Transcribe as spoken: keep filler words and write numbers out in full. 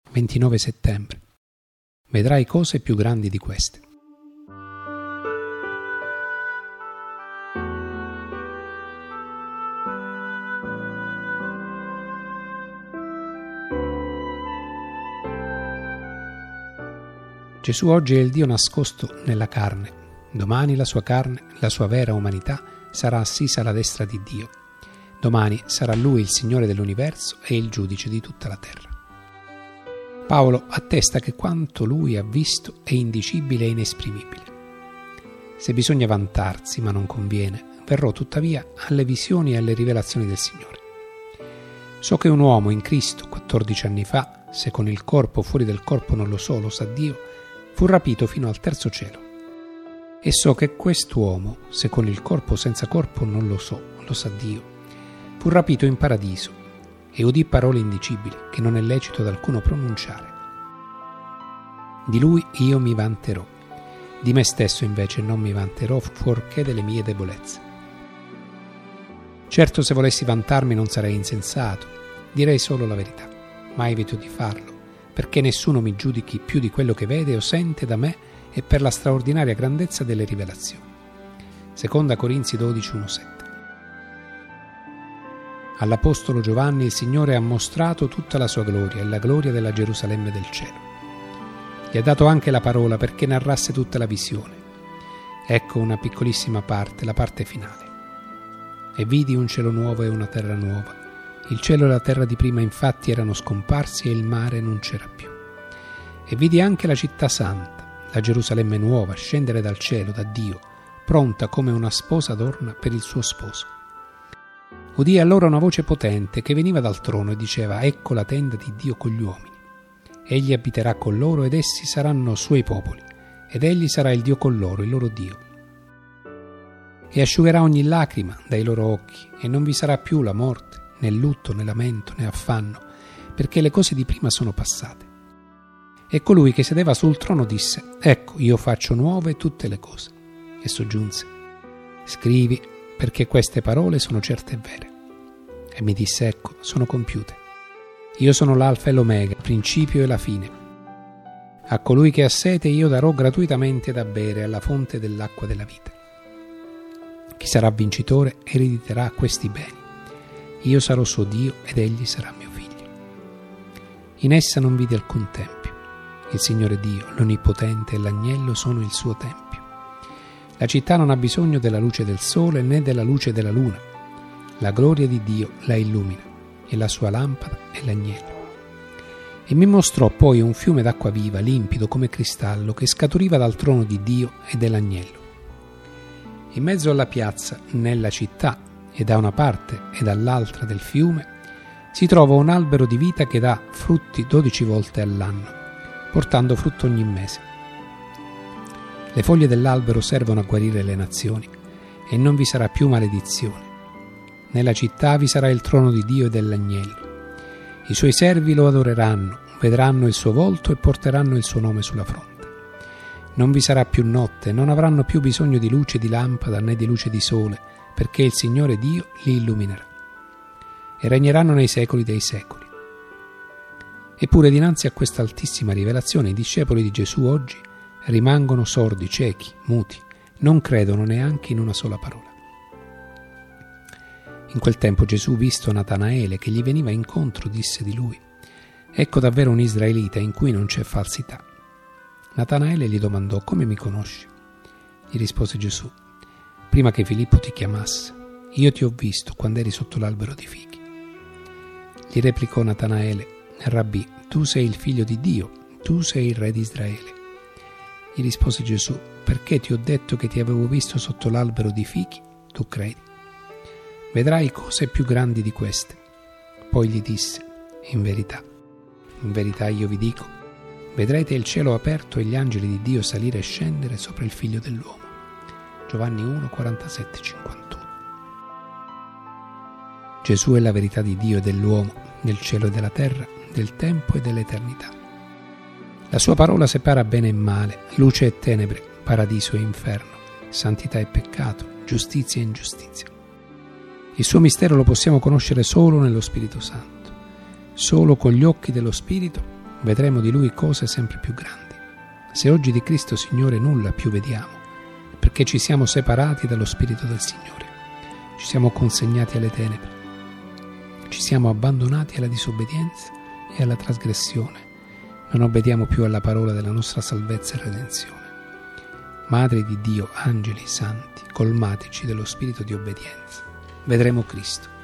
ventinove settembre. Vedrai cose più grandi di queste. Gesù oggi è il Dio nascosto nella carne. Domani la sua carne, la sua vera umanità, sarà assisa alla destra di Dio. Domani sarà Lui il Signore dell'universo e il giudice di tutta la terra. Paolo attesta che quanto Lui ha visto è indicibile e inesprimibile. Se bisogna vantarsi, ma non conviene, verrò tuttavia alle visioni e alle rivelazioni del Signore. So che un uomo in Cristo, quattordici anni fa, se con il corpo o fuori del corpo non lo so, lo sa Dio, fu rapito fino al terzo cielo. E so che quest'uomo, se con il corpo o senza corpo non lo so, lo sa Dio, fu rapito in paradiso e udì parole indicibili che non è lecito ad alcuno pronunciare. Di lui io mi vanterò, di me stesso invece non mi vanterò fuorché delle mie debolezze. Certo, se volessi vantarmi non sarei insensato, direi solo la verità, ma evito di farlo, perché nessuno mi giudichi più di quello che vede o sente da me e per la straordinaria grandezza delle rivelazioni. Seconda Corinzi dodici, uno sette. All'Apostolo Giovanni il Signore ha mostrato tutta la sua gloria e la gloria della Gerusalemme del cielo. Gli ha dato anche la parola perché narrasse tutta la visione. Ecco una piccolissima parte, la parte finale. E vidi un cielo nuovo e una terra nuova. Il cielo e la terra di prima infatti erano scomparsi e il mare non c'era più. E vidi anche la città santa, la Gerusalemme nuova, scendere dal cielo, da Dio, pronta come una sposa adorna per il suo sposo. Udì allora una voce potente che veniva dal trono e diceva: ecco la tenda di Dio con gli uomini. Egli abiterà con loro ed essi saranno suoi popoli, ed egli sarà il Dio con loro, il loro Dio. E asciugherà ogni lacrima dai loro occhi, e non vi sarà più la morte, né lutto, né lamento, né affanno, perché le cose di prima sono passate. E colui che sedeva sul trono disse: ecco, io faccio nuove tutte le cose. E soggiunse: scrivi, perché queste parole sono certe e vere. E mi disse: ecco, sono compiute. Io sono l'alfa e l'omega, il principio e la fine. A colui che ha sete io darò gratuitamente da bere alla fonte dell'acqua della vita. Chi sarà vincitore erediterà questi beni. Io sarò suo Dio ed egli sarà mio figlio. In essa non vidi alcun tempio. Il Signore Dio, l'Onnipotente e l'Agnello sono il suo tempio. La città non ha bisogno della luce del sole né della luce della luna. La gloria di Dio la illumina e la sua lampada è l'agnello. E mi mostrò poi un fiume d'acqua viva, limpido come cristallo, che scaturiva dal trono di Dio e dell'agnello. In mezzo alla piazza, nella città, e da una parte e dall'altra del fiume, si trova un albero di vita che dà frutti dodici volte all'anno, portando frutto ogni mese. Le foglie dell'albero servono a guarire le nazioni, e non vi sarà più maledizione. Nella città vi sarà il trono di Dio e dell'agnello. I suoi servi lo adoreranno, vedranno il suo volto e porteranno il suo nome sulla fronte. Non vi sarà più notte, non avranno più bisogno di luce di lampada né di luce di sole, perché il Signore Dio li illuminerà. E regneranno nei secoli dei secoli. Eppure dinanzi a questa altissima rivelazione i discepoli di Gesù oggi rimangono sordi, ciechi, muti, non credono neanche in una sola parola. In quel tempo Gesù, visto Natanaele che gli veniva incontro, disse di lui: ecco davvero un israelita in cui non c'è falsità. Natanaele gli domandò: come mi conosci? Gli rispose Gesù: prima che Filippo ti chiamasse, io ti ho visto quando eri sotto l'albero di fichi. Gli replicò Natanaele: Rabbì, tu sei il figlio di Dio, tu sei il re di Israele. Gli rispose Gesù: perché ti ho detto che ti avevo visto sotto l'albero di fichi, tu credi? Vedrai cose più grandi di queste. Poi gli disse: in verità, in verità io vi dico, vedrete il cielo aperto e gli angeli di Dio salire e scendere sopra il figlio dell'uomo. Giovanni uno, quarantasette cinquantuno. Gesù è la verità di Dio e dell'uomo, del cielo e della terra, del tempo e dell'eternità. La sua parola separa bene e male, luce e tenebre, paradiso e inferno, santità e peccato, giustizia e ingiustizia. Il suo mistero lo possiamo conoscere solo nello Spirito Santo. Solo con gli occhi dello Spirito vedremo di Lui cose sempre più grandi. Se oggi di Cristo, Signore, nulla più vediamo, è perché ci siamo separati dallo Spirito del Signore, ci siamo consegnati alle tenebre, ci siamo abbandonati alla disobbedienza e alla trasgressione, non obbediamo più alla parola della nostra salvezza e redenzione. Madre di Dio, angeli santi, colmatici dello spirito di obbedienza, vedremo Cristo.